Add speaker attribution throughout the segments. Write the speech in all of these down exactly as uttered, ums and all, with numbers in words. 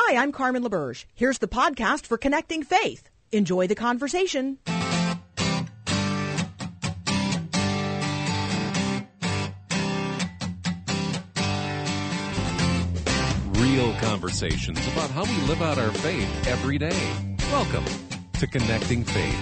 Speaker 1: Hi, I'm Carmen LaBerge. Here's the podcast for Connecting Faith. Enjoy the conversation.
Speaker 2: Real conversations about how we live out our faith every day. Welcome to Connecting Faith.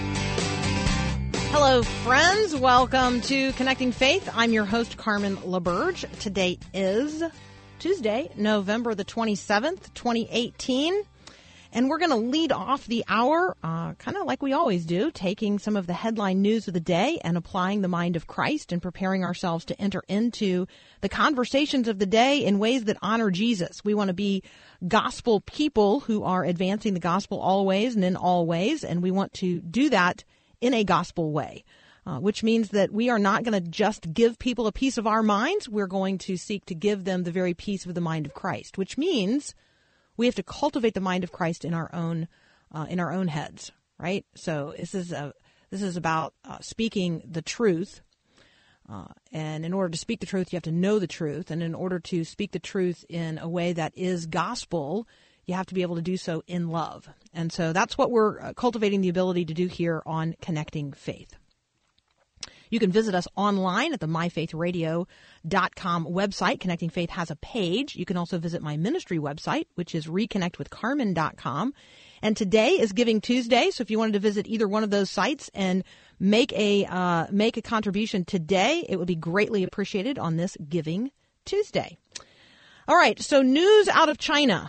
Speaker 3: Hello, friends. Welcome to Connecting Faith. I'm your host, Carmen LaBerge. Today is Tuesday, November the twenty-seventh, twenty eighteen. And we're going to lead off the hour, uh, kind of like we always do, taking some of the headline news of the day and applying the mind of Christ and preparing ourselves to enter into the conversations of the day in ways that honor Jesus. We want to be gospel people who are advancing the gospel always and in all ways, and we want to do that in a gospel way, uh, which means that we are not going to just give people a piece of our minds. We're going to seek to give them the very piece of the mind of Christ, which means we have to cultivate the mind of Christ in our own uh, in our own heads, right? So this is a this is about uh, speaking the truth, uh, and in order to speak the truth, you have to know the truth, and in order to speak the truth in a way that is gospel, you have to be able to do so in love. And so that's what we're uh, cultivating the ability to do here on Connecting Faith. You can visit us online at the my faith radio dot com website. Connecting Faith has a page. You can also visit my ministry website, which is reconnect with carmen dot com. And today is Giving Tuesday, so if you wanted to visit either one of those sites and make a uh, make a contribution today, it would be greatly appreciated on this Giving Tuesday. All right, so news out of China.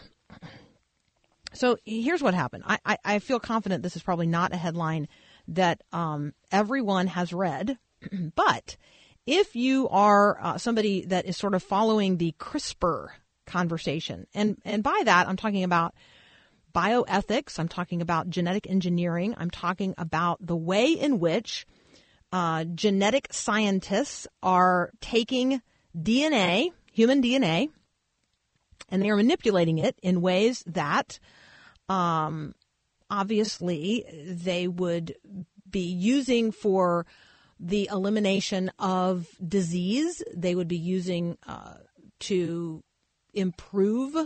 Speaker 3: So here's what happened. I, I, I feel confident this is probably not a headline that um, everyone has read, but if you are uh, somebody that is sort of following the CRISPR conversation, and, and by that I'm talking about bioethics, I'm talking about genetic engineering, I'm talking about the way in which uh, genetic scientists are taking D N A, human D N A, and they are manipulating it in ways that Um, obviously, they would be using for the elimination of disease. They would be using uh, to improve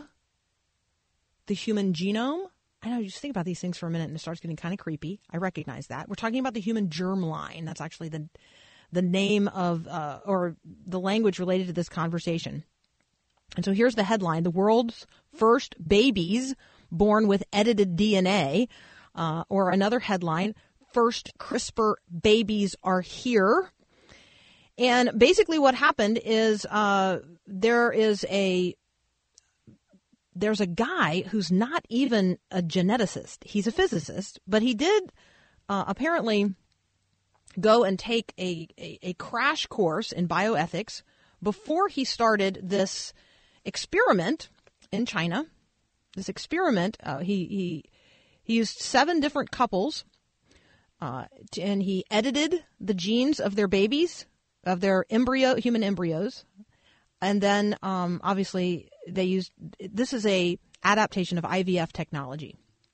Speaker 3: the human genome. I know, you just think about these things for a minute and it starts getting kind of creepy. I recognize that. We're talking about the human germline. That's actually the the name of uh, or the language related to this conversation. And so here's the headline: the world's first babies born with edited D N A, uh, or another headline, first CRISPR babies are here. And basically what happened is uh, there is a there's a guy who's not even a geneticist. He's a physicist, but he did uh, apparently go and take a, a, a crash course in bioethics before he started this experiment in China. This experiment, uh, he, he he used seven different couples, uh, and he edited the genes of their babies, of their embryo, human embryos, and then um, obviously they used. This is a adaptation of I V F technology,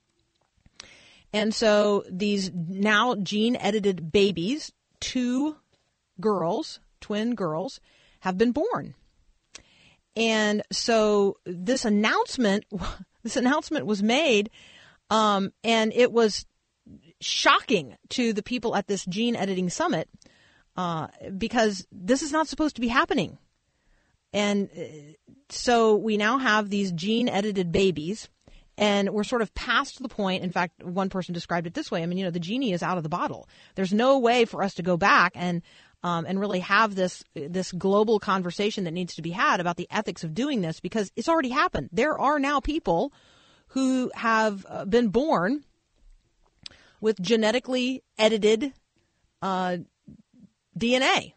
Speaker 3: and so these now gene edited babies, two girls, twin girls, have been born. And so this announcement, this announcement was made, um, and it was shocking to the people at this gene editing summit, uh, because this is not supposed to be happening. And so we now have these gene edited babies, and we're sort of past the point. In fact, one person described it this way. I mean, you know, the genie is out of the bottle. There's no way for us to go back and Um, and really have this this global conversation that needs to be had about the ethics of doing this, because it's already happened. There are now people who have uh, been born with genetically edited uh, D N A.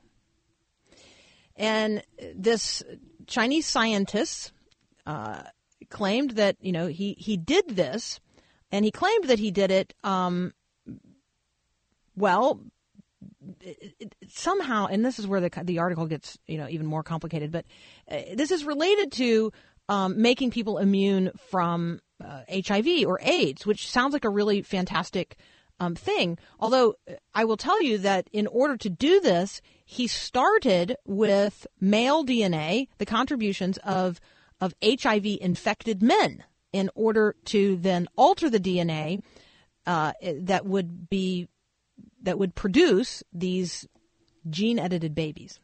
Speaker 3: And this Chinese scientist uh, claimed that, you know, he, he did this, and he claimed that he did it, um, well, It, it, somehow, and this is where the the article gets, you know, even more complicated, but uh, this is related to um, making people immune from uh, H I V or AIDS, which sounds like a really fantastic um, thing. Although I will tell you that in order to do this, he started with male D N A, the contributions of of H I V infected men. in order to then alter the D N A uh, that would be that would produce these gene-edited babies.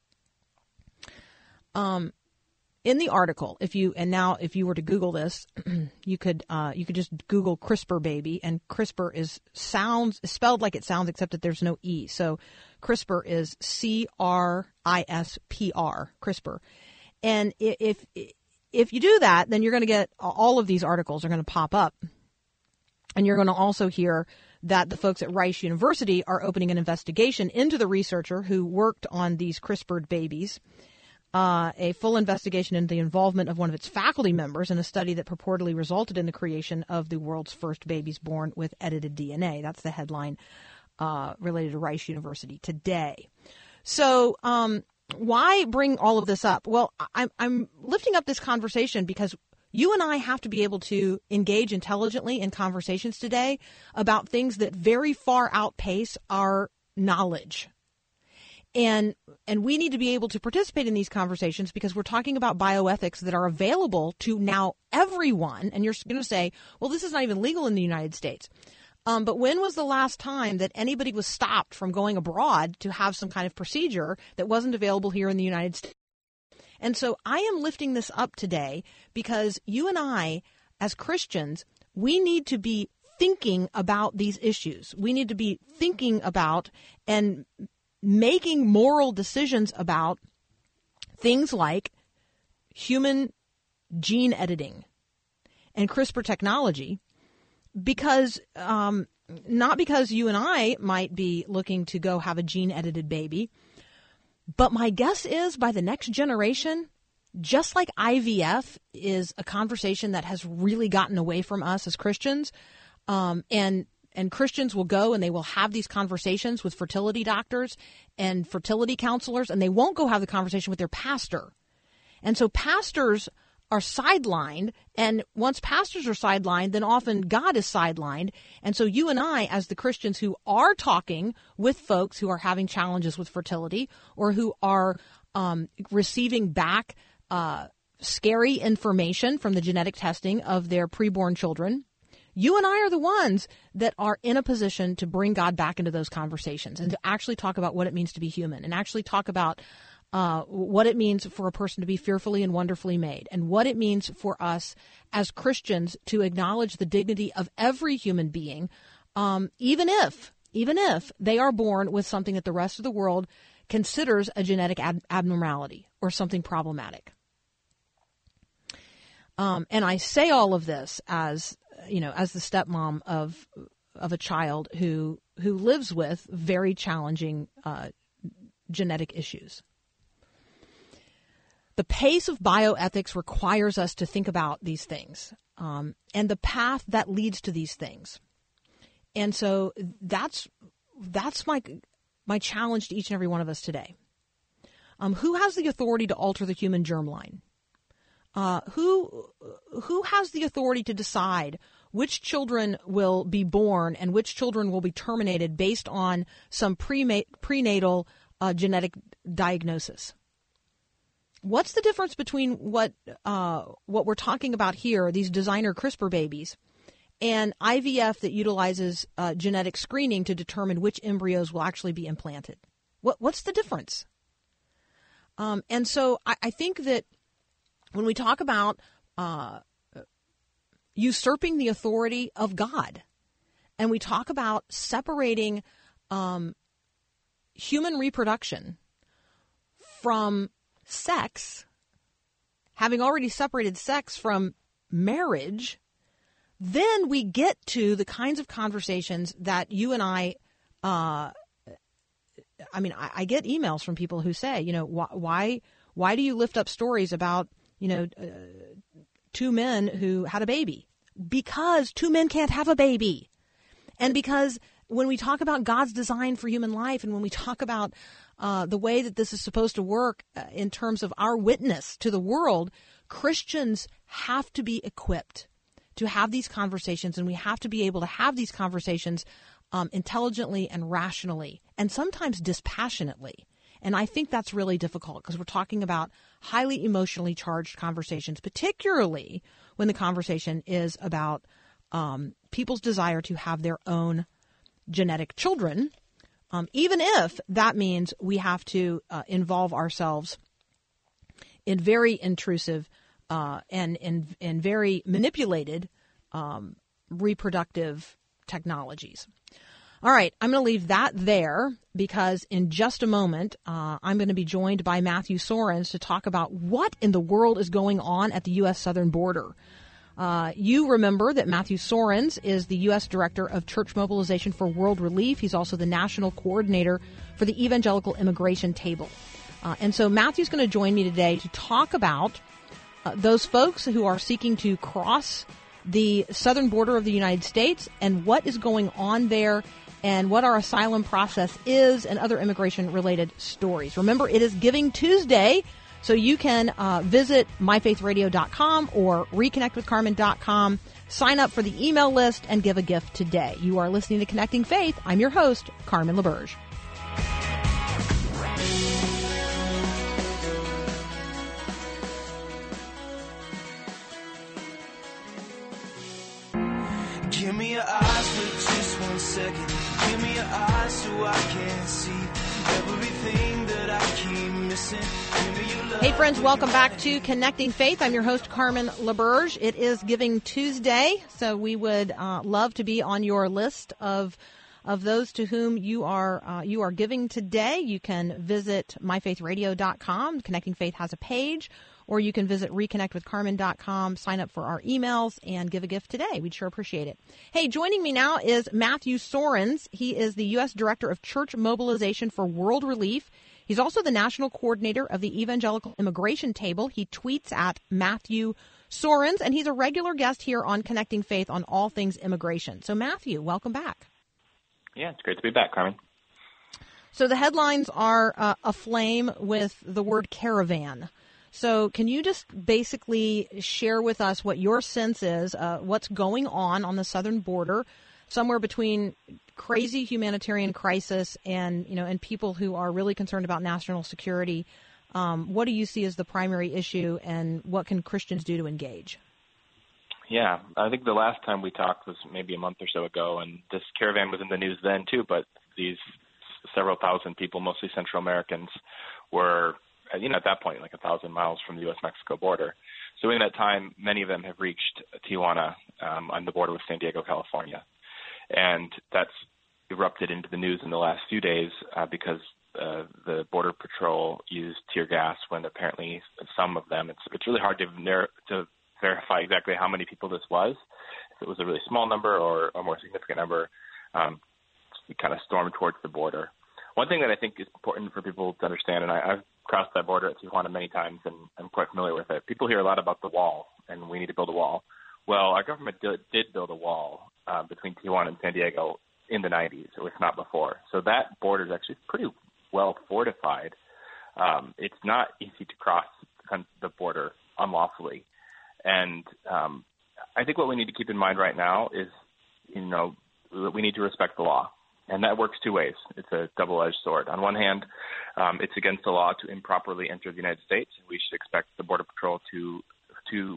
Speaker 3: Um, in the article, if you and now if you were to Google this, you could uh, you could just Google CRISPR baby, and CRISPR is sounds spelled like it sounds, except that there's no e. So CRISPR is C R I S P R, CRISPR, and if if you do that, then you're going to get all of these articles are going to pop up, and you're going to also hear that the folks at Rice University are opening an investigation into the researcher who worked on these CRISPRed babies. Uh, a full investigation into the involvement of one of its faculty members in a study that purportedly resulted in the creation of the world's first babies born with edited D N A. That's the headline uh, related to Rice University today. So um, why bring all of this up? Well, I'm, I'm lifting up this conversation because you and I have to be able to engage intelligently in conversations today about things that very far outpace our knowledge. And and we need to be able to participate in these conversations because we're talking about bioethics that are available to now everyone. And you're going to say, well, this is not even legal in the United States. Um, but when was the last time that anybody was stopped from going abroad to have some kind of procedure that wasn't available here in the United States? And so I am lifting this up today because you and I, as Christians, we need to be thinking about these issues. We need to be thinking about and making moral decisions about things like human gene editing and CRISPR technology, because um, not because you and I might be looking to go have a gene-edited baby, but my guess is by the next generation, just like I V F is a conversation that has really gotten away from us as Christians, um, and And Christians will go and they will have these conversations with fertility doctors and fertility counselors, and they won't go have the conversation with their pastor. And so pastors are sidelined, and once pastors are sidelined, then often God is sidelined. And so you and I, as the Christians who are talking with folks who are having challenges with fertility or who are um, receiving back uh, scary information from the genetic testing of their preborn children, you and I are the ones that are in a position to bring God back into those conversations and to actually talk about what it means to be human and actually talk about uh, what it means for a person to be fearfully and wonderfully made and what it means for us as Christians to acknowledge the dignity of every human being, um, even if, even if they are born with something that the rest of the world considers a genetic ab- abnormality or something problematic. Um, and I say all of this as you know, as the stepmom of of a child who who lives with very challenging uh, genetic issues. The pace of bioethics requires us to think about these things um, and the path that leads to these things. And so that's that's my my challenge to each and every one of us today. Um, who has the authority to alter the human germline? Uh, who who has the authority to decide which children will be born and which children will be terminated based on some pre prenatal uh, genetic diagnosis? What's the difference between what uh, what we're talking about here, these designer CRISPR babies, and I V F that utilizes uh, genetic screening to determine which embryos will actually be implanted? What what's the difference? Um, and so I, I think that when we talk about uh, usurping the authority of God, and we talk about separating um, human reproduction from sex, having already separated sex from marriage, then we get to the kinds of conversations that you and I, uh, I mean, I, I get emails from people who say, you know, wh- why, why do you lift up stories about, you know, uh, two men who had a baby? Because two men can't have a baby. And because when we talk about God's design for human life and when we talk about uh, the way that this is supposed to work uh, in terms of our witness to the world, Christians have to be equipped to have these conversations, and we have to be able to have these conversations um, intelligently and rationally, and sometimes dispassionately. And I think that's really difficult because we're talking about highly emotionally charged conversations, particularly when the conversation is about um, people's desire to have their own genetic children, um, even if that means we have to uh, involve ourselves in very intrusive uh, and, and, and very manipulated um, reproductive technologies. All right, I'm going to leave that there because in just a moment, uh, I'm going to be joined by Matthew Soerens to talk about what in the world is going on at the U S southern border. Uh, you remember that Matthew Soerens is the U S Director of Church Mobilization for World Relief. He's also the National Coordinator for the Evangelical Immigration Table. Uh, and so Matthew's going to join me today to talk about uh, those folks who are seeking to cross the southern border of the United States and what is going on there and what our asylum process is and other immigration-related stories. Remember, it is Giving Tuesday, so you can uh, visit my faith radio dot com or reconnect with carmen dot com, sign up for the email list, and give a gift today. You are listening to Connecting Faith. I'm your host, Carmen LaBerge.
Speaker 4: Give me your eyes for just one second. Give me your eyes so I can see everything that I keep missing. Give me your love.
Speaker 3: Hey friends, welcome back to Connecting Faith. I'm your host, Carmen LaBerge. It is Giving Tuesday, so we would uh, love to be on your list of of those to whom you are uh, you are giving today. You can visit my faith radio dot com. Connecting Faith has a page. Or you can visit reconnect with carmen dot com, sign up for our emails, and give a gift today. We'd sure appreciate it. Hey, joining me now is Matthew Soerens. He is the U S Director of Church Mobilization for World Relief. He's also the National Coordinator of the Evangelical Immigration Table. He tweets at Matthew Soerens, and he's a regular guest here on Connecting Faith on all things immigration. So, Matthew, welcome back.
Speaker 5: Yeah, it's great to be back, Carmen.
Speaker 3: So the headlines are uh, aflame with the word caravan. So can you just basically share with us what your sense is, uh, what's going on on the southern border, somewhere between crazy humanitarian crisis and, you know, and people who are really concerned about national security? Um, what do you see as the primary issue, and what can Christians do to engage?
Speaker 5: Yeah, I think the last time we talked was maybe a month or so ago, and this caravan was in the news then too, but these several thousand people, mostly Central Americans, were, you know, at that point, like a thousand miles from the U S Mexico border. So in that time, many of them have reached Tijuana um, on the border with San Diego, California. And that's erupted into the news in the last few days uh, because uh, the Border Patrol used tear gas when apparently some of them, it's, it's really hard to, narrow, to verify exactly how many people this was. If it was a really small number or a more significant number, um, we kind of stormed towards the border. One thing that I think is important for people to understand, and I, I've crossed that border at Tijuana many times, and I'm quite familiar with it. People hear a lot about the wall, and we need to build a wall. Well, our government did, did build a wall uh, between Tijuana and San Diego in the nineties, or if not before. So that border is actually pretty well fortified. Um, it's not easy to cross the border unlawfully. And um, I think what we need to keep in mind right now is, you know, we need to respect the law. And that works two ways. It's a double-edged sword. On one hand, um, it's against the law to improperly enter the United States. We should expect the Border Patrol to to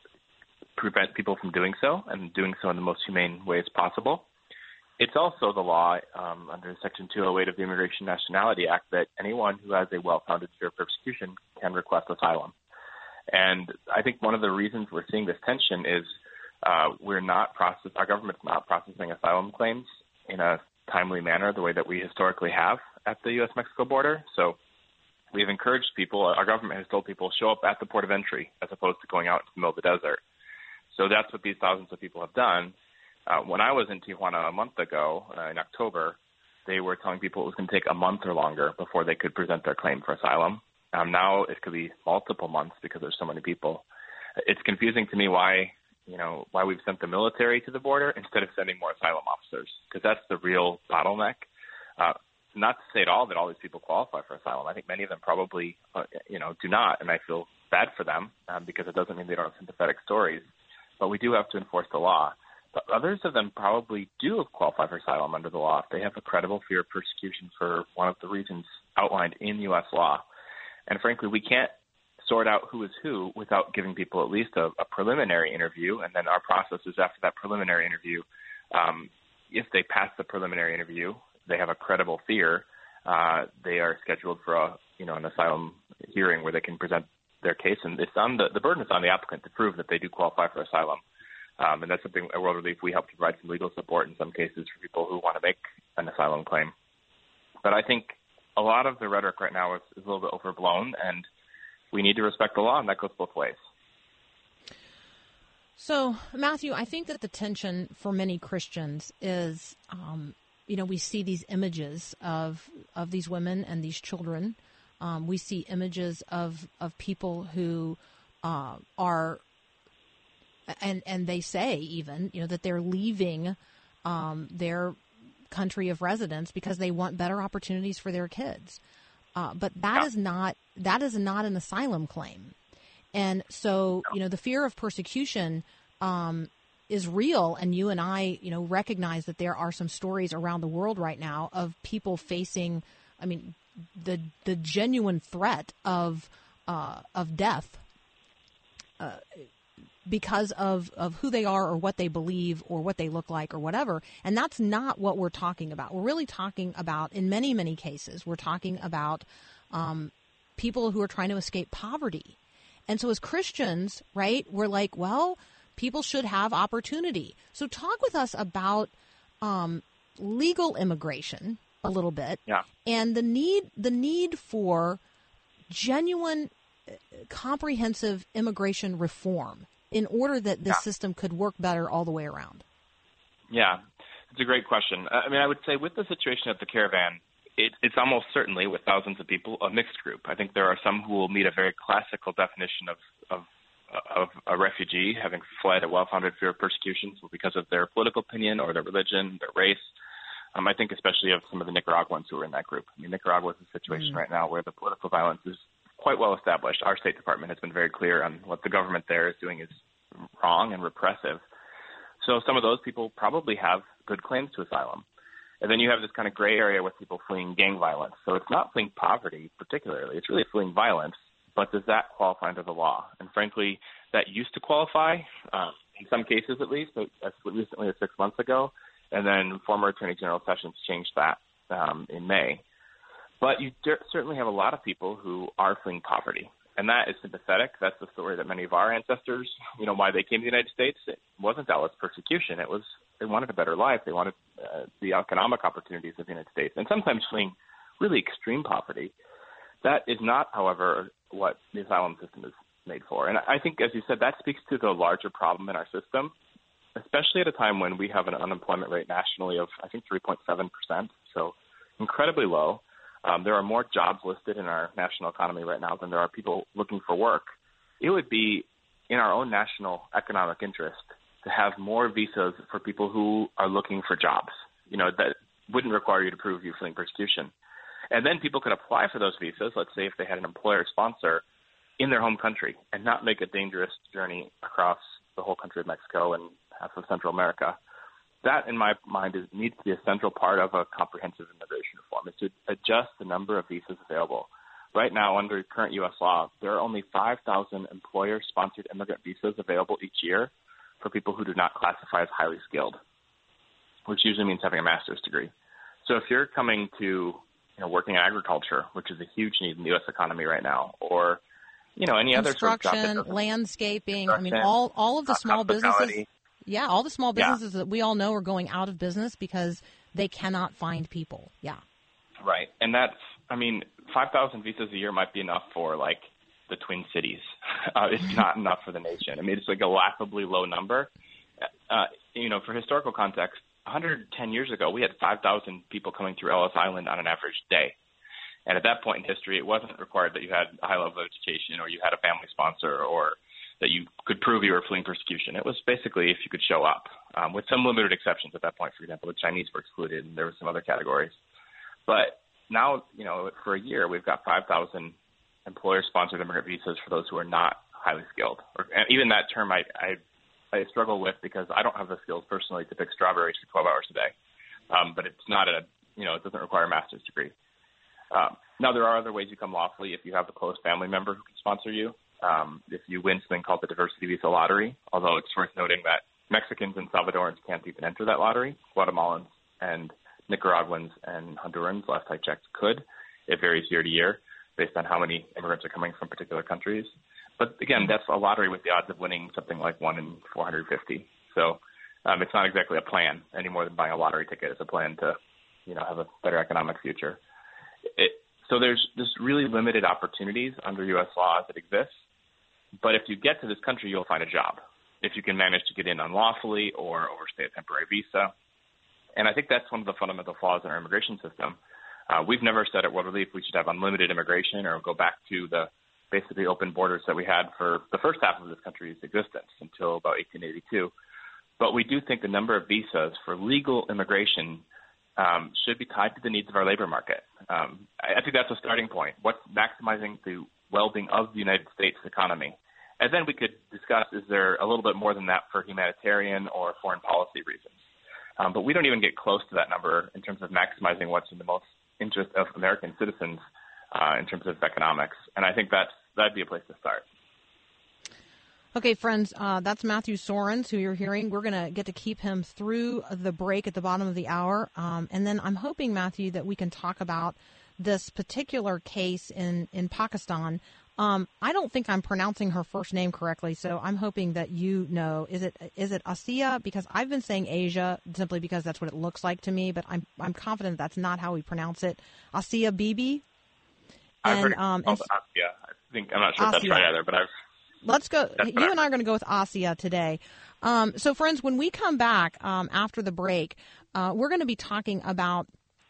Speaker 5: prevent people from doing so, and doing so in the most humane ways possible. It's also the law um, under Section two oh eight of the Immigration Nationality Act that anyone who has a well-founded fear of persecution can request asylum. And I think one of the reasons we're seeing this tension is uh, we're not process our government's not processing asylum claims in a timely manner the way that we historically have at the U S Mexico border. So we've encouraged people, our government has told people, show up at the port of entry as opposed to going out into the middle of the desert. So that's what these thousands of people have done. Uh, when I was in Tijuana a month ago, uh, in October, they were telling people it was going to take a month or longer before they could present their claim for asylum. Um, now it could be multiple months because there's so many people. It's confusing to me why, you know, why we've sent the military to the border instead of sending more asylum officers, because that's the real bottleneck. Uh, not to say at all that all these people qualify for asylum. I think many of them probably, uh, you know, do not, and I feel bad for them um, because it doesn't mean they don't have sympathetic stories. But we do have to enforce the law. But others of them probably do qualify for asylum under the law if they have a credible fear of persecution for one of the reasons outlined in U S law. And frankly, we can't sort out who is who without giving people at least a, a preliminary interview. And then our process is after that preliminary interview, um, if they pass the preliminary interview, they have a credible fear, uh, they are scheduled for a, you know, an asylum hearing where they can present their case. And it's on the, the burden is on the applicant to prove that they do qualify for asylum. Um, and that's something at World Relief we help to provide some legal support in some cases for people who want to make an asylum claim. But I think a lot of the rhetoric right now is, is a little bit overblown, and we need to respect the law, and that goes both ways.
Speaker 3: So, Matthew, I think that the tension for many Christians is, um, you know, we see these images of of these women and these children. Um, we see images of, of people who uh, are And and they say even, you know, that they're leaving um, their country of residence because they want better opportunities for their kids. Uh, but that
Speaker 5: yeah.
Speaker 3: is not that is not an asylum claim. And so, you know, the fear of persecution um, is real. And you and I, you know, recognize that there are some stories around the world right now of people facing, I mean, the the genuine threat of uh, of death. Uh, because of, of who they are or what they believe or what they look like or whatever. And that's not what we're talking about. We're really talking about, in many, many cases, we're talking about um, people who are trying to escape poverty. And so as Christians, right, we're like, well, people should have opportunity. So talk with us about um, legal immigration a little bit
Speaker 5: yeah.
Speaker 3: and the need the need for genuine, comprehensive immigration reform in order that this yeah. system could work better all the way around?
Speaker 5: Yeah, it's a great question. I mean, I would say with the situation at the caravan, it, it's almost certainly, with thousands of people, a mixed group. I think there are some who will meet a very classical definition of, of, of a refugee, having fled a well-founded fear of persecution because of their political opinion or their religion, their race. Um, I think especially of some of the Nicaraguans who are in that group. I mean, Nicaragua is a situation mm. right now where the political violence is quite well established. Our State Department has been very clear on what the government there is doing is wrong and repressive. So some of those people probably have good claims to asylum. And then you have this kind of gray area with people fleeing gang violence. So it's not fleeing poverty particularly. It's really fleeing violence. But does that qualify under the law? And frankly, that used to qualify, um, in some cases at least, as recently as six months ago. And then former Attorney General Sessions changed that um, in May. But you d- certainly have a lot of people who are fleeing poverty, and that is sympathetic. That's the story that many of our ancestors, you know, why they came to the United States. It wasn't zealous persecution. It was they wanted a better life. They wanted uh, the economic opportunities of the United States, and sometimes fleeing really extreme poverty. That is not, however, what the asylum system is made for. And I think, as you said, that speaks to the larger problem in our system, especially at a time when we have an unemployment rate nationally of, I think, three point seven percent, so incredibly low. Um, there are more jobs listed in our national economy right now than there are people looking for work. It would be in our own national economic interest to have more visas for people who are looking for jobs. You know, that wouldn't require you to prove you're fleeing persecution. And then people could apply for those visas, let's say if they had an employer sponsor, in their home country and not make a dangerous journey across the whole country of Mexico and half of Central America. That, in my mind, is, needs to be a central part of a comprehensive immigration reform, is to adjust the number of visas available. Right now, under current U S law, there are only five thousand employer-sponsored immigrant visas available each year for people who do not classify as highly skilled, which usually means having a master's degree. So if you're coming to, you know, working in agriculture, which is a huge need in the U S economy right now, or, you know, any other sort of job.
Speaker 3: Construction, landscaping, I mean, all, all of the small businesses. Yeah, all the small businesses yeah. that we all know are going out of business because they cannot find people. Yeah.
Speaker 5: Right. And that's, I mean, five thousand visas a year might be enough for, like, the Twin Cities. Uh, it's not enough for the nation. I mean, it's like a laughably low number. Uh, you know, for historical context, one hundred ten years ago, we had five thousand people coming through Ellis Island on an average day. And at that point in history, it wasn't required that you had a high level of education or you had a family sponsor or that you could prove you were fleeing persecution. It was basically if you could show up, um, with some limited exceptions at that point. For example, the Chinese were excluded, and there were some other categories. But now, you know, for a year, we've got five thousand employer-sponsored immigrant visas for those who are not highly skilled. Or, and even that term I, I, I struggle with because I don't have the skills personally to pick strawberries for twelve hours a day. Um, but it's not a, you know, it doesn't require a master's degree. Um, now, there are other ways you come lawfully if you have a close family member who can sponsor you. Um, if you win something called the Diversity Visa Lottery, although it's worth noting that Mexicans and Salvadorans can't even enter that lottery. Guatemalans and Nicaraguans and Hondurans, last I checked, could. It varies year to year based on how many immigrants are coming from particular countries. But again, that's a lottery with the odds of winning something like one in four hundred fifty. So um, it's not exactly a plan any more than buying a lottery ticket. It's a plan to, you know, have a better economic future. It, so there's just really limited opportunities under U S law as it exists. But if you get to this country, you'll find a job if you can manage to get in unlawfully or overstay a temporary visa. And I think that's one of the fundamental flaws in our immigration system. Uh, we've never said at World Relief we should have unlimited immigration or go back to the basically open borders that we had for the first half of this country's existence until about eighteen eighty-two. But we do think the number of visas for legal immigration um, should be tied to the needs of our labor market. Um, I, I think that's a starting point. What's maximizing the well-being of the United States economy? And then we could discuss, is there a little bit more than that for humanitarian or foreign policy reasons? Um, but we don't even get close to that number in terms of maximizing what's in the most interest of American citizens uh, in terms of economics. And I think that's, that'd be a place to start.
Speaker 3: Okay, friends, uh, that's Matthew Soerens, who you're hearing. We're going to get to keep him through the break at the bottom of the hour. Um, and then I'm hoping, Matthew, that we can talk about this particular case in, in Pakistan. Um, I don't think I'm pronouncing her first name correctly, so I'm hoping that you know. Is it is it Asia? Because I've been saying Asia simply because that's what it looks like to me, but I'm I'm confident that's not how we pronounce it. Asia Bibi?
Speaker 5: I've
Speaker 3: and,
Speaker 5: heard it
Speaker 3: um,
Speaker 5: called
Speaker 3: and,
Speaker 5: Asia. I think, I'm not sure if that's
Speaker 3: Asia.
Speaker 5: right either, but I've...
Speaker 3: Let's go.
Speaker 5: That's
Speaker 3: You and I are going to go with Asia today. Um, so, friends, when we come back um, after the break, uh, we're going to be talking about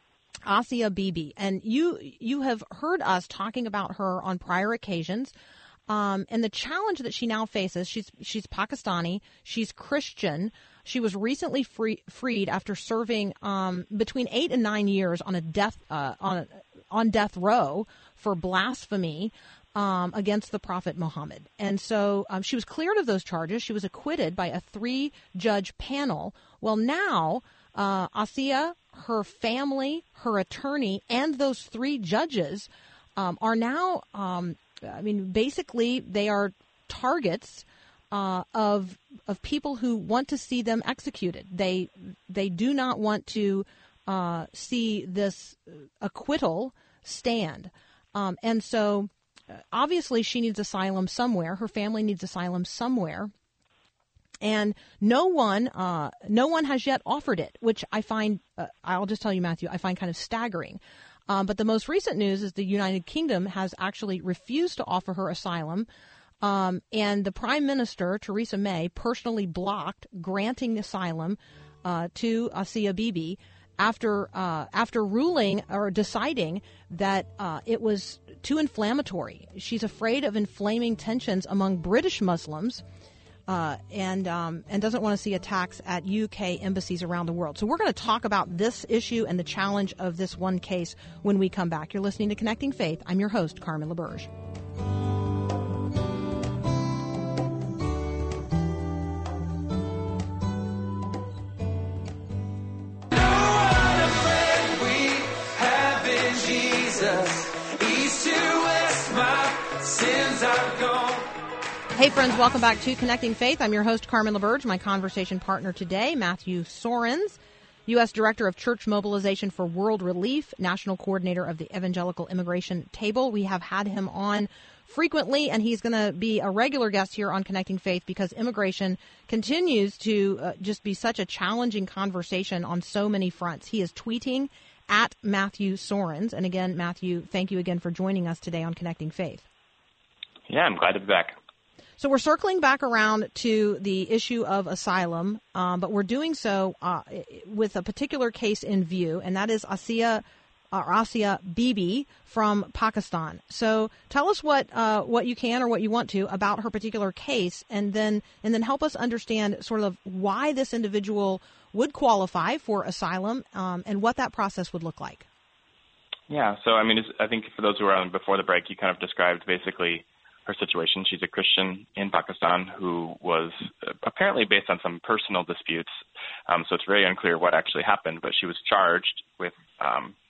Speaker 3: Asia Bibi, and you you have heard us talking about her on prior occasions, um, and the challenge that she now faces. She's she's Pakistani. She's Christian. She was recently free, freed after serving um, between eight and nine years on a death uh, on on death row for blasphemy um, against the Prophet Muhammad. And so um, she was cleared of those charges. She was acquitted by a three-judge panel. Well, now uh, Asia, her family, her attorney, and those three judges um, are now, um, I mean, basically they are targets uh, of of people who want to see them executed. They they do not want to uh, see this acquittal stand. Um, and so obviously she needs asylum somewhere. Her family needs asylum somewhere. And no one, uh, no one has yet offered it, which I find, uh, I'll just tell you, Matthew, I find kind of staggering. Um, but the most recent news is the United Kingdom has actually refused to offer her asylum. Um, and the Prime Minister, Theresa May, personally blocked granting asylum uh, to Asia Bibi after uh, after ruling or deciding that uh, it was too inflammatory. She's afraid of inflaming tensions among British Muslims. Uh, and um, and doesn't want to see attacks at U K embassies around the world. So we're going to talk about this issue and the challenge of this one case when we come back. You're listening to Connecting Faith. I'm your host, Carmen LaBerge. Hey, friends, welcome back to Connecting Faith. I'm your host, Carmen LaBerge. My conversation partner today, Matthew Soerens, U S Director of Church Mobilization for World Relief, National Coordinator of the Evangelical Immigration Table. We have had him on frequently, and he's going to be a regular guest here on Connecting Faith because immigration continues to uh, just be such a challenging conversation on so many fronts. He is tweeting at Matthew Soerens. And again, Matthew, thank you again for joining us today on Connecting Faith.
Speaker 5: Yeah, I'm glad to be back.
Speaker 3: So we're circling back around to the issue of asylum, um, but we're doing so uh, with a particular case in view, and that is Asia, uh, Asia Bibi from Pakistan. So tell us what uh, what you can or what you want to about her particular case, and then and then help us understand sort of why this individual would qualify for asylum um, and what that process would look like.
Speaker 5: Yeah, so I mean, I think for those who were on before the break, you kind of described basically her situation. She's a Christian in Pakistan who was apparently based on some personal disputes. Um, so it's very unclear what actually happened, but she was charged with um,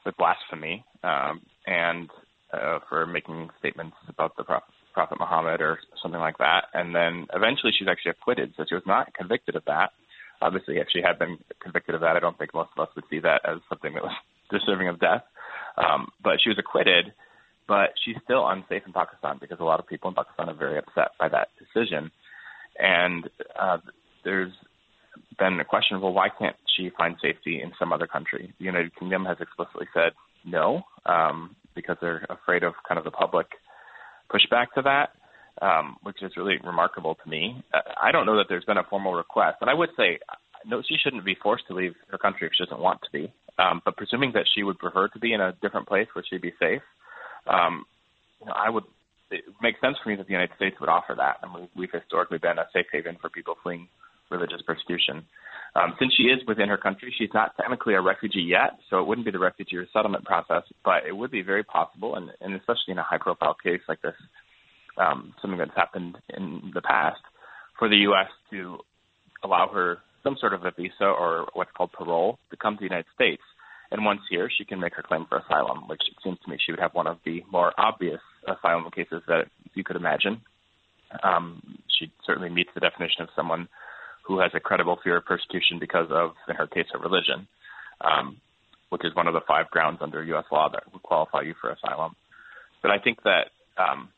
Speaker 5: with blasphemy um, and uh, for making statements about the Prophet, Prophet Muhammad or something like that. And then eventually she was actually acquitted, so she was not convicted of that. Obviously, if she had been convicted of that, I don't think most of us would see that as something that was deserving of death. Um, but she was acquitted, but she's still unsafe in Pakistan because a lot of people in Pakistan are very upset by that decision. And uh, there's been a question of, well, why can't she find safety in some other country? The United Kingdom has explicitly said no, um, because they're afraid of kind of the public pushback to that. Um, which is really remarkable to me. Uh, I don't know that there's been a formal request. And I would say, no, she shouldn't be forced to leave her country if she doesn't want to be. Um, but presuming that she would prefer to be in a different place where she'd be safe, um, you know, I would, it makes sense for me that the United States would offer that. And we, we've historically been a safe haven for people fleeing religious persecution. Um, since she is within her country, she's not technically a refugee yet, so it wouldn't be the refugee resettlement process, but it would be very possible, and, and especially in a high-profile case like this, Um, something that's happened in the past, for the U S to allow her some sort of a visa or what's called parole to come to the United States. And once here, she can make her claim for asylum, which it seems to me she would have one of the more obvious asylum cases that you could imagine. Um, she certainly meets the definition of someone who has a credible fear of persecution because of, in her case, her religion, um, which is one of the five grounds under U S law that would qualify you for asylum. But I think that um,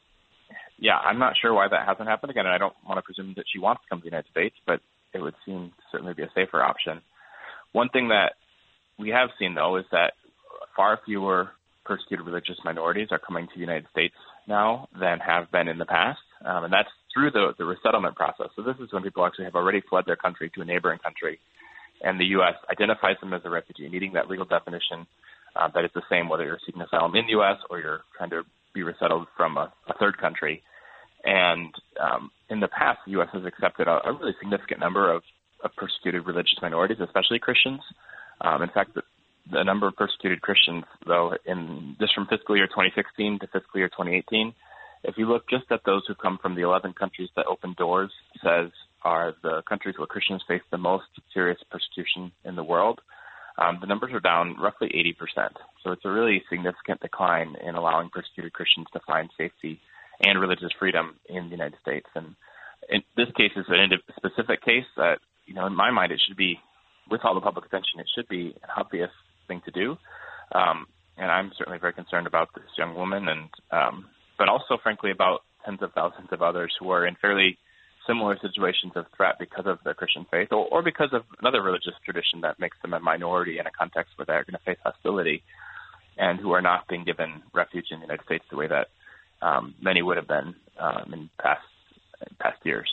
Speaker 5: Yeah, I'm not sure why that hasn't happened again, and I don't want to presume that she wants to come to the United States, but it would seem to certainly be a safer option. One thing that we have seen, though, is that far fewer persecuted religious minorities are coming to the United States now than have been in the past, um, and that's through the, the resettlement process. So this is when people actually have already fled their country to a neighboring country, and the U S identifies them as a refugee, meeting that legal definition uh, that it's the same whether you're seeking asylum in the U S or you're trying to be resettled from a, a third country. And um, in the past, the U S has accepted a, a really significant number of, of persecuted religious minorities, especially Christians. Um, in fact, the, the number of persecuted Christians, though, in just from fiscal year twenty sixteen to fiscal year twenty eighteen, if you look just at those who come from the eleven countries that Open Doors says are the countries where Christians face the most serious persecution in the world, um, the numbers are down roughly eighty percent. So it's a really significant decline in allowing persecuted Christians to find safety and religious freedom in the United States. And in this case is an specific case that, you know, in my mind, it should be, with all the public attention, it should be an obvious thing to do. Um, and I'm certainly very concerned about this young woman, and um, but also, frankly, about tens of thousands of others who are in fairly similar situations of threat because of their Christian faith or, or because of another religious tradition that makes them a minority in a context where they're going to face hostility, and who are not being given refuge in the United States the way that um, many would have been um, in past past years.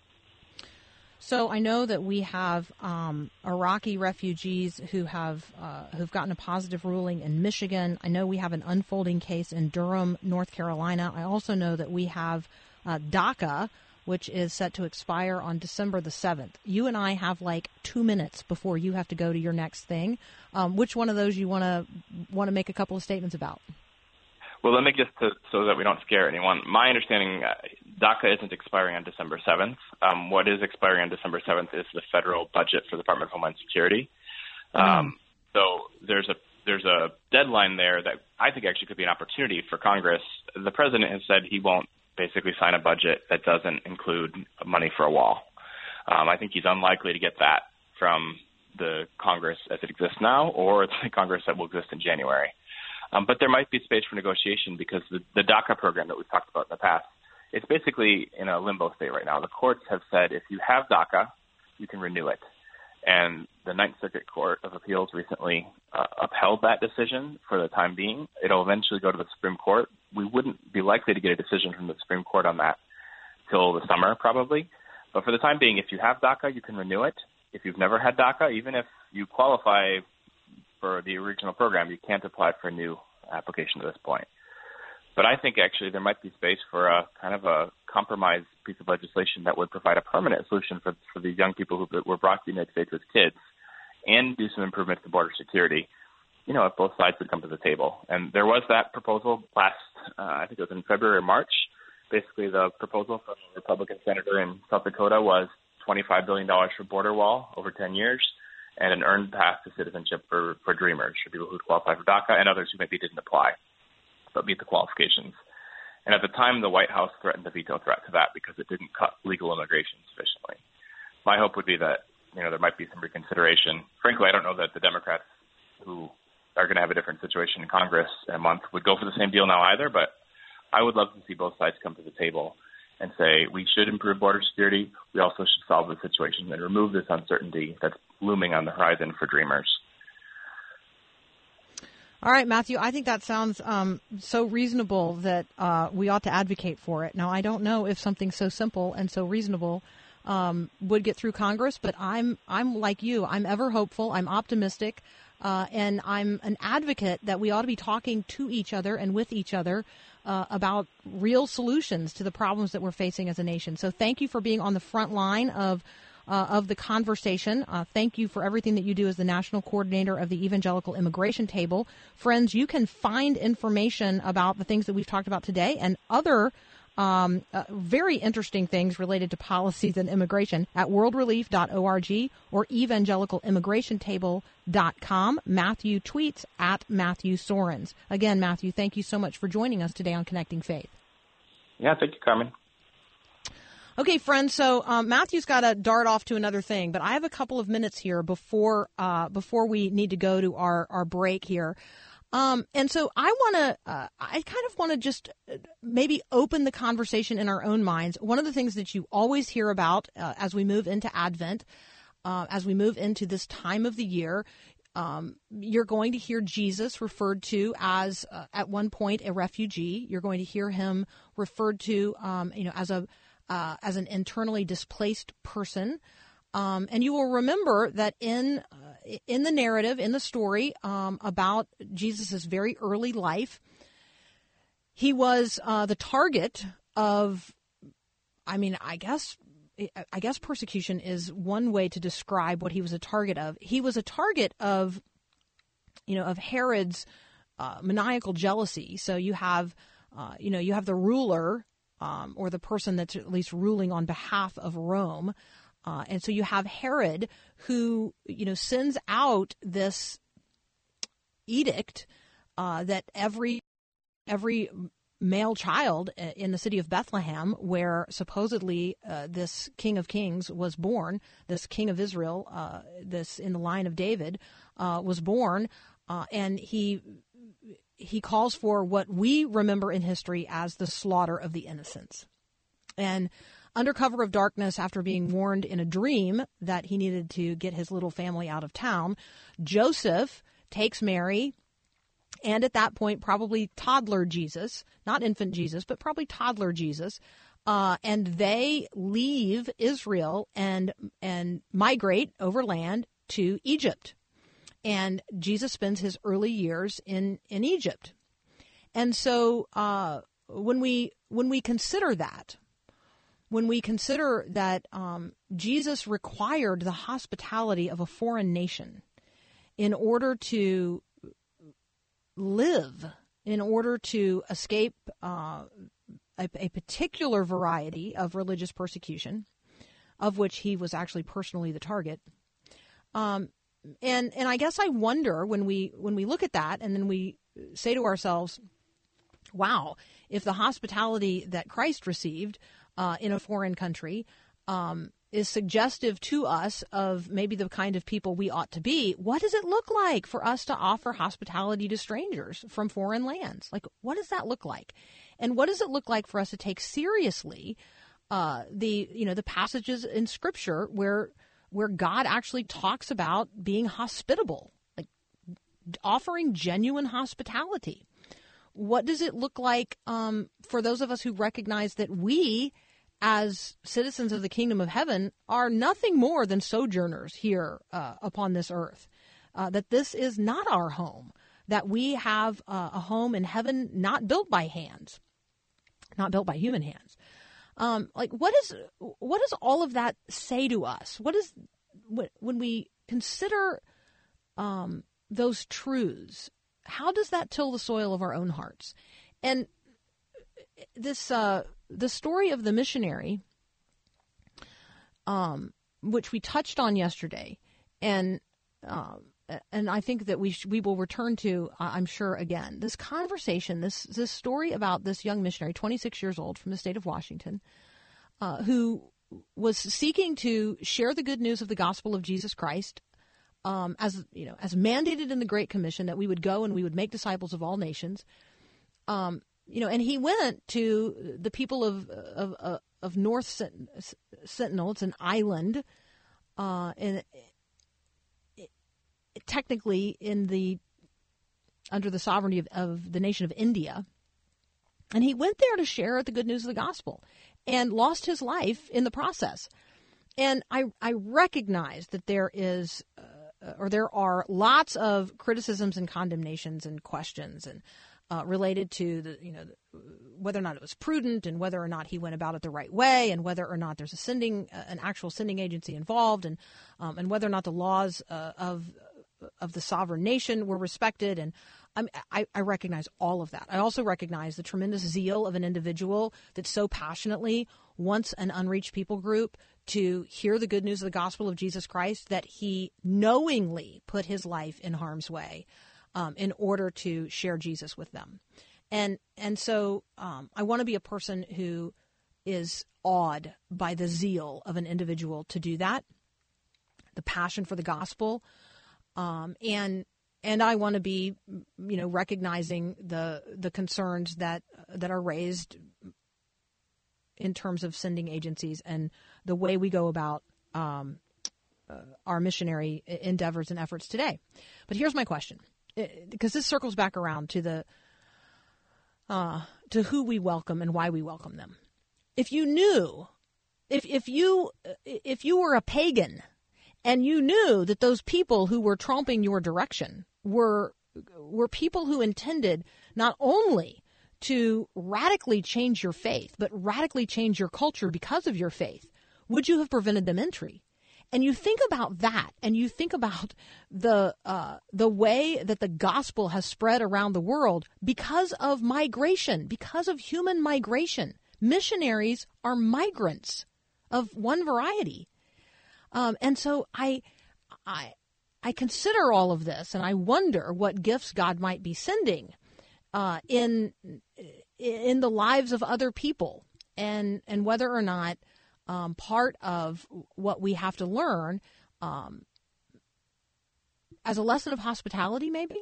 Speaker 3: So I know that we have um, Iraqi refugees who have uh, who've gotten a positive ruling in Michigan. I know we have an unfolding case in Durham, North Carolina. I also know that we have uh, DACA, which is set to expire on December the seventh. You and I have like two minutes before you have to go to your next thing. Um, which one of those you want to want to make a couple of statements about?
Speaker 5: Well, let me just, to, so that we don't scare anyone, my understanding, uh, DACA isn't expiring on December seventh. Um, what is expiring on December seventh is the federal budget for the Department of Homeland Security. Um, mm. So there's a there's a deadline there that I think actually could be an opportunity for Congress. The president has said he won't basically sign a budget that doesn't include money for a wall. Um, I think he's unlikely to get that from the Congress as it exists now, or the Congress that will exist in January. Um, but there might be space for negotiation because the, the DACA program that we've talked about in the past, it's basically in a limbo state right now. The courts have said if you have DACA, you can renew it. And the Ninth Circuit Court of Appeals recently uh, upheld that decision for the time being. It'll eventually go to the Supreme Court. We wouldn't be likely to get a decision from the Supreme Court on that till the summer probably. But for the time being, if you have DACA, you can renew it. If you've never had DACA, even if you qualify for the original program, you can't apply for a new application at this point. But I think actually there might be space for a kind of a compromise piece of legislation that would provide a permanent solution for, for the young people who were brought to the United States as kids and do some improvements to border security, you know, if both sides would come to the table. And there was that proposal last, uh, I think it was in February or March. Basically the proposal from a Republican senator in South Dakota was twenty-five billion dollars for border wall over ten years. and an earned path to citizenship for, for Dreamers, for people who qualify for DACA and others who maybe didn't apply but meet the qualifications. And at the time, the White House threatened a veto threat to that because it didn't cut legal immigration sufficiently. My hope would be that, you know, there might be some reconsideration. Frankly, I don't know that the Democrats who are going to have a different situation in Congress in a month would go for the same deal now either, but I would love to see both sides come to the table and say we should improve border security. We also should solve the situation and remove this uncertainty that's looming on the horizon for Dreamers.
Speaker 3: All right, Matthew, I think that sounds um, so reasonable that uh, we ought to advocate for it. Now, I don't know if something so simple and so reasonable um, would get through Congress, but I'm I'm like you. I'm ever hopeful. I'm optimistic, uh, and I'm an advocate that we ought to be talking to each other and with each other uh, about real solutions to the problems that we're facing as a nation. So thank you for being on the front line of Uh, of the conversation. Uh, thank you for everything that you do as the national coordinator of the Evangelical Immigration Table. Friends, you can find information about the things that we've talked about today and other um, uh, very interesting things related to policies and immigration at world relief dot org or evangelical immigration table dot com. Matthew tweets at Matthew Soerens. Again, Matthew, thank you so much for joining us today on Connecting Faith.
Speaker 5: Yeah, thank you, Carmen.
Speaker 3: Okay, friends, so um, Matthew's got to dart off to another thing, but I have a couple of minutes here before uh, before we need to go to our, our break here. Um, and so I want to, uh, I kind of want to just maybe open the conversation in our own minds. One of the things that you always hear about uh, as we move into Advent, uh, as we move into this time of the year, um, you're going to hear Jesus referred to as, uh, at one point, a refugee. You're going to hear him referred to, um, you know, as a Uh, as an internally displaced person. Um, and you will remember that in uh, in the narrative, in the story um, about Jesus' very early life, he was uh, the target of, I mean, I guess, I guess persecution is one way to describe what he was a target of. He was a target of, you know, of Herod's uh, maniacal jealousy. So you have, uh, you know, you have the ruler, Um, or the person that's at least ruling on behalf of Rome. Uh, and so you have Herod who, you know, sends out this edict uh, that every every male child in the city of Bethlehem, where supposedly uh, this King of Kings was born, this King of Israel, uh, this in the line of David, uh, was born, uh, and he he calls for what we remember in history as the slaughter of the innocents. And under cover of darkness, after being warned in a dream that he needed to get his little family out of town, Joseph takes Mary and at that point probably toddler Jesus, not infant Jesus, but probably toddler Jesus, uh, and they leave Israel and and migrate overland to Egypt. And Jesus spends his early years in, in Egypt. And so uh, when we when we consider that, when we consider that um, Jesus required the hospitality of a foreign nation in order to live, in order to escape uh, a, a particular variety of religious persecution, of which he was actually personally the target, um, And and I guess I wonder when we when we look at that and then we say to ourselves, wow, if the hospitality that Christ received uh, in a foreign country um, is suggestive to us of maybe the kind of people we ought to be, what does it look like for us to offer hospitality to strangers from foreign lands? Like, what does that look like? And what does it look like for us to take seriously uh, the you know the passages in Scripture where where God actually talks about being hospitable, like offering genuine hospitality? What does it look like um, for those of us who recognize that we, as citizens of the kingdom of heaven, are nothing more than sojourners here uh, upon this earth, uh, that this is not our home, that we have uh, a home in heaven not built by hands, not built by human hands. Um, like, what is what does all of that say to us? What is when we consider um, those truths? How does that till the soil of our own hearts? And this uh, the story of the missionary, um, which we touched on yesterday, and um, and I think that we sh- we will return to, uh, I'm sure, again, this conversation, this this story about this young missionary, twenty-six years old, from the state of Washington, uh, who was seeking to share the good news of the gospel of Jesus Christ, um, as you know, as mandated in the Great Commission, that we would go and we would make disciples of all nations. Um, you know, and he went to the people of of of, of North Sentinel. It's an island, uh, in. technically in the under the sovereignty of, of the nation of India. And he went there to share the good news of the gospel and lost his life in the process. And I, I recognize that there is, uh, or there are lots of criticisms and condemnations and questions and uh, related to the, you know, whether or not it was prudent and whether or not he went about it the right way and whether or not there's a sending, uh, an actual sending agency involved, and um, and whether or not the laws uh, of of the sovereign nation were respected. And I, I, I recognize all of that. I also recognize the tremendous zeal of an individual that so passionately wants an unreached people group to hear the good news of the gospel of Jesus Christ that he knowingly put his life in harm's way um, in order to share Jesus with them. And and so um, I want to be a person who is awed by the zeal of an individual to do that, the passion for the gospel. Um, and and I want to be, you know, recognizing the the concerns that that are raised in terms of sending agencies and the way we go about um, uh, our missionary endeavors and efforts today. But here's my question, because this circles back around to the uh, to who we welcome and why we welcome them. If you knew, if if you if you were a pagan, and you knew that those people who were tromping your direction were were people who intended not only to radically change your faith, but radically change your culture because of your faith, would you have prevented them entry? And you think about that, and you think about the uh, the way that the gospel has spread around the world because of migration, because of human migration. Missionaries are migrants of one variety. Um, and so I, I, I consider all of this, and I wonder what gifts God might be sending uh, in in the lives of other people, and and whether or not um, part of what we have to learn um, as a lesson of hospitality, maybe,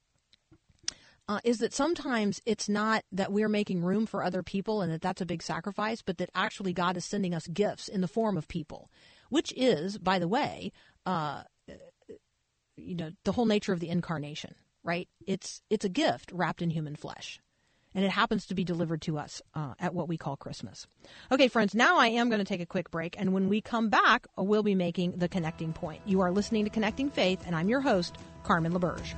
Speaker 3: uh, is that sometimes it's not that we're making room for other people and that that's a big sacrifice, but that actually God is sending us gifts in the form of people. Which is, by the way, uh, you know, the whole nature of the incarnation, right? It's it's a gift wrapped in human flesh, and it happens to be delivered to us uh, at what we call Christmas. Okay, friends, now I am going to take a quick break, and when we come back, we'll be making the connecting point. You are listening to Connecting Faith, and I'm your host, Carmen LaBerge.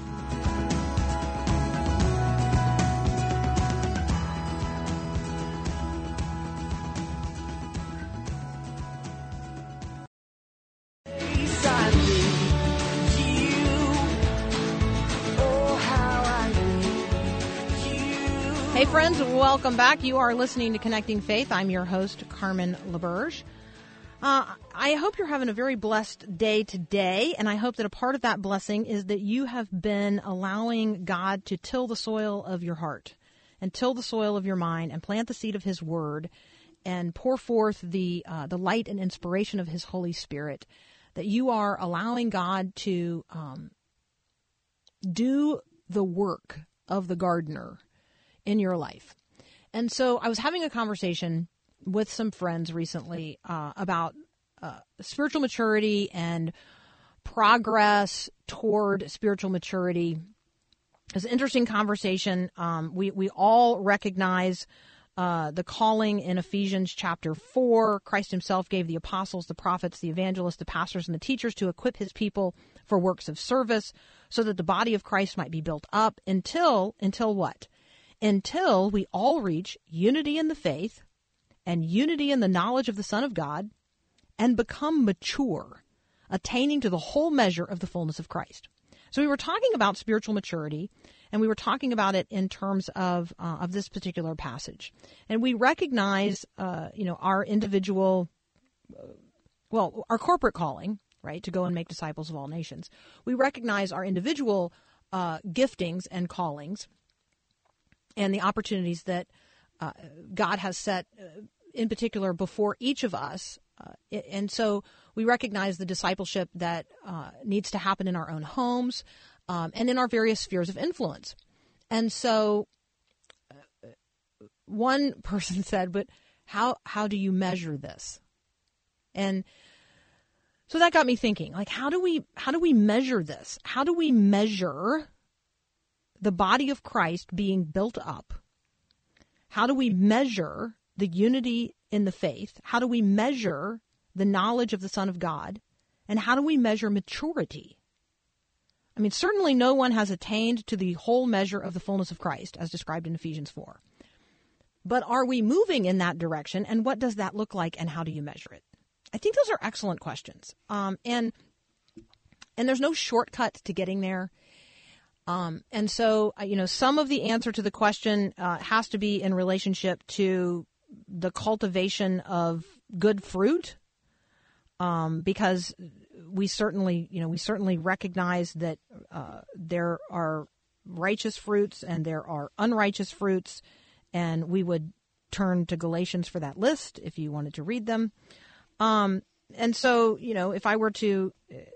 Speaker 3: Hey, friends, welcome back. You are listening to Connecting Faith. I'm your host, Carmen LaBerge. Uh, I hope you're having a very blessed day today, and I hope that a part of that blessing is that you have been allowing God to till the soil of your heart and till the soil of your mind and plant the seed of His Word and pour forth the uh, the light and inspiration of His Holy Spirit, that you are allowing God to um, do the work of the gardener in your life. And so I was having a conversation with some friends recently uh, about uh, spiritual maturity and progress toward spiritual maturity. It was an interesting conversation. Um, we, we all recognize uh, the calling in Ephesians chapter four. Christ himself gave the apostles, the prophets, the evangelists, the pastors, and the teachers to equip his people for works of service so that the body of Christ might be built up until, until what? Until we all reach unity in the faith and unity in the knowledge of the Son of God and become mature, attaining to the whole measure of the fullness of Christ. So we were talking about spiritual maturity, and we were talking about it in terms of uh, of this particular passage. And we recognize, uh, you know, our individual, uh, well, our corporate calling right, to go and make disciples of all nations. We recognize our individual uh, giftings and callings and the opportunities that uh, God has set uh, in particular before each of us. Uh, and so we recognize the discipleship that uh, needs to happen in our own homes um, and in our various spheres of influence. And so uh, one person said, but how how do you measure this? And so that got me thinking, like, how do we how do we measure this? How do we measure the body of Christ being built up? How do we measure the unity in the faith? How do we measure the knowledge of the Son of God? And how do we measure maturity? I mean, certainly no one has attained to the whole measure of the fullness of Christ, as described in Ephesians four. But are we moving in that direction? And what does that look like? And how do you measure it? I think those are excellent questions. Um, and and there's no shortcut to getting there. Um, and so, you know, some of the answer to the question uh, has to be in relationship to the cultivation of good fruit, um, because we certainly, you know, we certainly recognize that uh, there are righteous fruits and there are unrighteous fruits, and we would turn to Galatians for that list if you wanted to read them. Um, and so, you know, if I were to,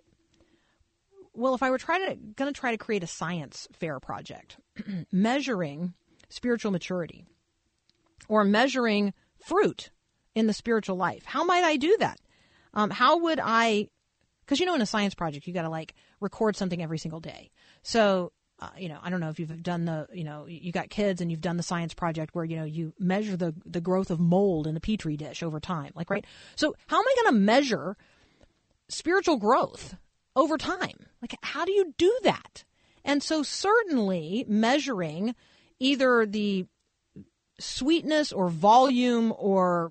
Speaker 3: well, if I were trying to going to try to create a science fair project, measuring spiritual maturity or measuring fruit in the spiritual life, how might I do that? Um, how would I? Because, you know, in a science project, you got to like record something every single day. So, uh, you know, I don't know if you've done the, you know, you got kids and you've done the science project where, you know, you measure the, the growth of mold in a Petri dish over time. Like, right. So how am I going to measure spiritual growth over time? Like, how do you do that? And so certainly measuring either the sweetness or volume or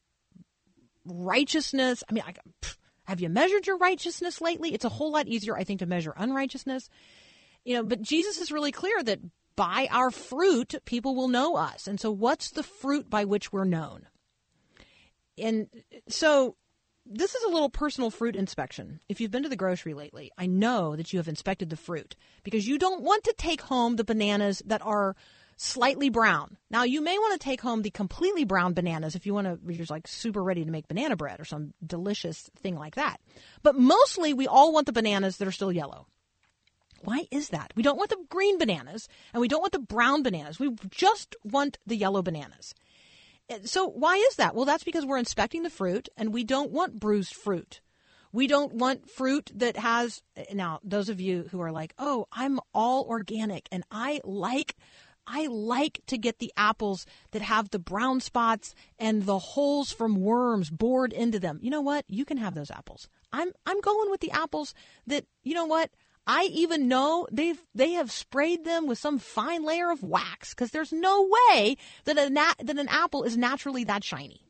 Speaker 3: righteousness. I mean, I pff, have you measured your righteousness lately? It's a whole lot easier, I think, to measure unrighteousness. You know, but Jesus is really clear that by our fruit, people will know us. And so what's the fruit by which we're known? And so this is a little personal fruit inspection. If you've been to the grocery lately, I know that you have inspected the fruit because you don't want to take home the bananas that are slightly brown. Now, you may want to take home the completely brown bananas if you want to, you're just like super ready to make banana bread or some delicious thing like that. But mostly we all want the bananas that are still yellow. Why is that? We don't want the green bananas and we don't want the brown bananas. We just want the yellow bananas. So why is that? Well, that's because we're inspecting the fruit and we don't want bruised fruit. We don't want fruit that has, now, those of you who are like, oh, I'm all organic and I like I like to get the apples that have the brown spots and the holes from worms bored into them. You know what? You can have those apples. I'm I'm going with the apples that, you know what? I even know they've they have sprayed them with some fine layer of wax because there's no way that a nat, that an apple is naturally that shiny.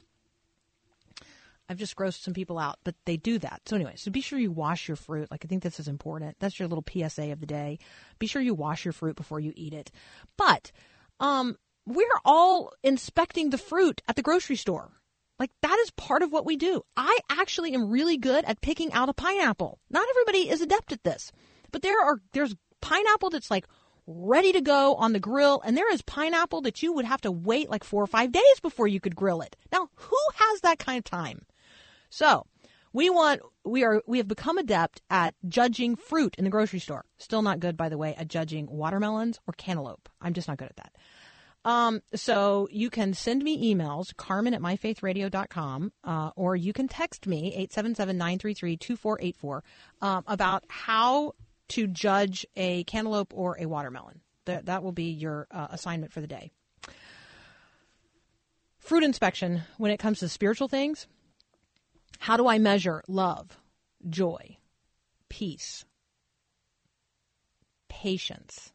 Speaker 3: I've just grossed some people out, but they do that. So anyway, so be sure you wash your fruit. Like, I think this is important. That's your little P S A of the day. Be sure you wash your fruit before you eat it. But um, we're all inspecting the fruit at the grocery store. Like, that is part of what we do. I actually am really good at picking out a pineapple. Not everybody is adept at this, but there are there's pineapple that's like ready to go on the grill, and there is pineapple that you would have to wait like four or five days before you could grill it. Now, who has that kind of time? So we want, we are, we have become adept at judging fruit in the grocery store. Still not good, by the way, at judging watermelons or cantaloupe. I'm just not good at that. Um, so you can send me emails, Carmen at my faith radio dot com, uh, or you can text me, eight seven seven, nine three three, two four eight four, um, about how to judge a cantaloupe or a watermelon. That, that will be your uh, assignment for the day. Fruit inspection, when it comes to spiritual things. How do I measure love, joy, peace, patience?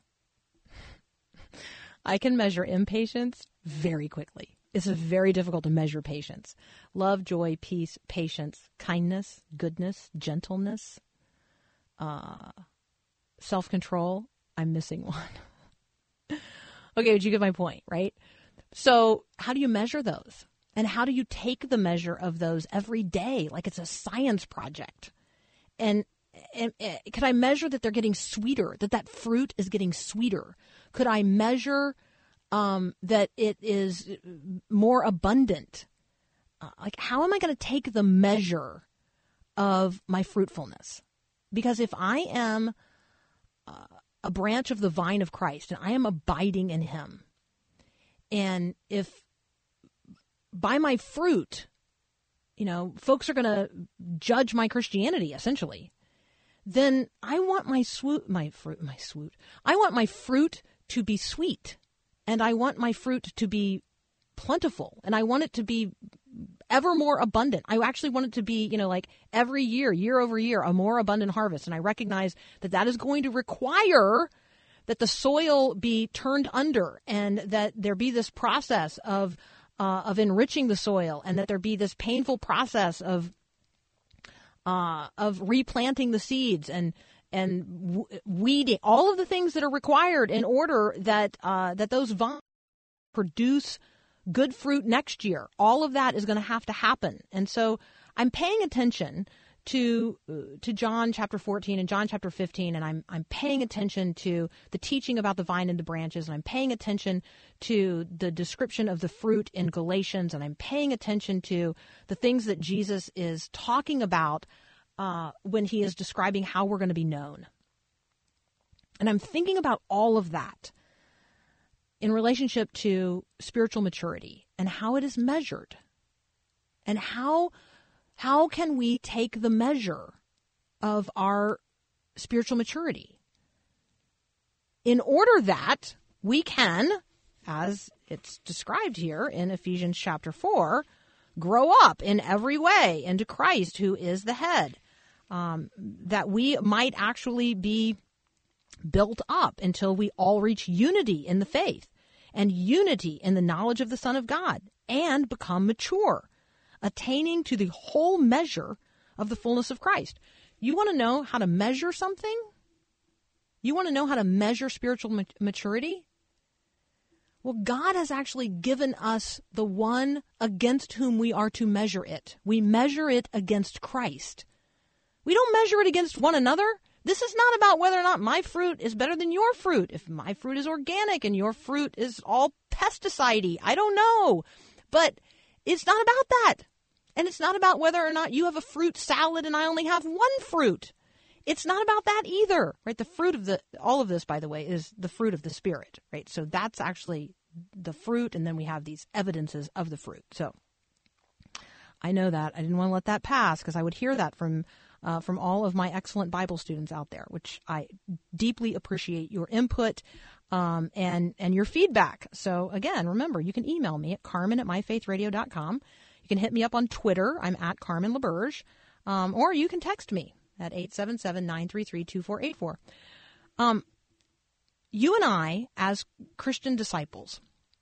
Speaker 3: I can measure impatience very quickly. It's very difficult to measure patience. Love, joy, peace, patience, kindness, goodness, gentleness, uh, self-control. I'm missing one. Okay, but you get my point, right? So how do you measure those? And how do you take the measure of those every day like it's a science project? and, and, and could I measure that they're getting sweeter, that that fruit is getting sweeter? Could I measure um, that it is more abundant? Uh, like, how am I going to take the measure of my fruitfulness? Because if I am uh, a branch of the vine of Christ and I am abiding in him, and if by my fruit, you know, folks are going to judge my Christianity, essentially, then I want my swoot, my fruit, my swoot. I want my fruit to be sweet, and I want my fruit to be plentiful, and I want it to be ever more abundant. I actually want it to be, you know, like every year, year over year, a more abundant harvest. And I recognize that that is going to require that the soil be turned under, and that there be this process of uh, of enriching the soil, and that there be this painful process of uh, of replanting the seeds and and weeding, all of the things that are required in order that uh, that those vines produce good fruit next year. All of that is going to have to happen. And so I'm paying attention to uh, to John chapter fourteen and John chapter fifteen, and I'm I'm paying attention to the teaching about the vine and the branches, and I'm paying attention to the description of the fruit in Galatians, and I'm paying attention to the things that Jesus is talking about uh, when he is describing how we're going to be known. And I'm thinking about all of that in relationship to spiritual maturity and how it is measured, and how how can we take the measure of our spiritual maturity in order that we can, as it's described here in Ephesians chapter four, grow up in every way into Christ, who is the head, um, that we might actually be built up until we all reach unity in the faith and unity in the knowledge of the Son of God, and become mature, attaining to the whole measure of the fullness of Christ. You want to know how to measure something? You want to know how to measure spiritual maturity? Well, God has actually given us the one against whom we are to measure it. We measure it against Christ. We don't measure it against one another. This is not about whether or not my fruit is better than your fruit. If my fruit is organic and your fruit is all pesticide-y, I don't know. But it's not about that. And it's not about whether or not you have a fruit salad and I only have one fruit. It's not about that either, right? The fruit of the, all of this, by the way, is the fruit of the Spirit, right? So that's actually the fruit, and then we have these evidences of the fruit. So I know that. I didn't want to let that pass, because I would hear that from Uh, from all of my excellent Bible students out there, which I deeply appreciate your input um, and and your feedback. So again, remember, you can email me at carmen at my faith radio dot com. You can hit me up on Twitter. I'm at Carmen LaBerge. Um, or you can text me at eight seven seven, nine three three, two four eight four. Um, you and I, as Christian disciples,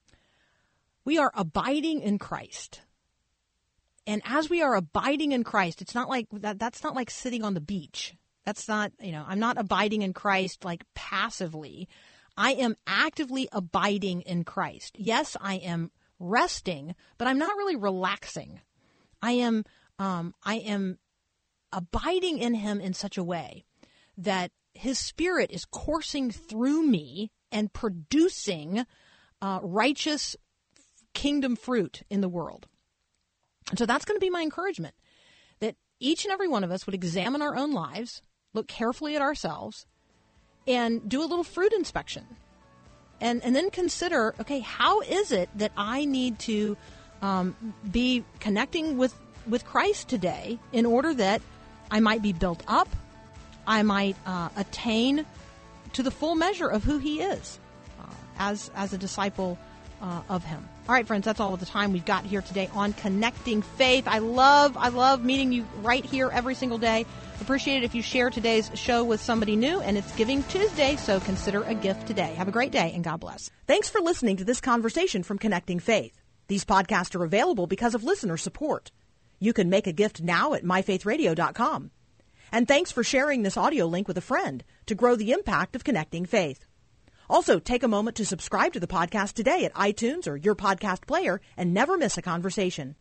Speaker 3: we are abiding in Christ. And as we are abiding in Christ, it's not like that. That's not like sitting on the beach. That's not, you know, I'm not abiding in Christ like passively. I am actively abiding in Christ. Yes, I am resting, but I'm not really relaxing. I am, um, I am abiding in him in such a way that his Spirit is coursing through me and producing uh, righteous kingdom fruit in the world. And so that's going to be my encouragement, that each and every one of us would examine our own lives, look carefully at ourselves, and do a little fruit inspection. And and then consider, okay, how is it that I need to um, be connecting with, with Christ today in order that I might be built up, I might uh, attain to the full measure of who he is uh, as as a disciple uh, of him. All right, friends, that's all of the time we've got here today on Connecting Faith. I love, I love meeting you right here every single day. Appreciate it if you share today's show with somebody new, and it's Giving Tuesday, so consider a gift today. Have a great day, and God bless.
Speaker 1: Thanks for listening to this conversation from Connecting Faith. These podcasts are available because of listener support. You can make a gift now at my faith radio dot com. And thanks for sharing this audio link with a friend to grow the impact of Connecting Faith. Also, take a moment to subscribe to the podcast today at iTunes or your podcast player and never miss a conversation.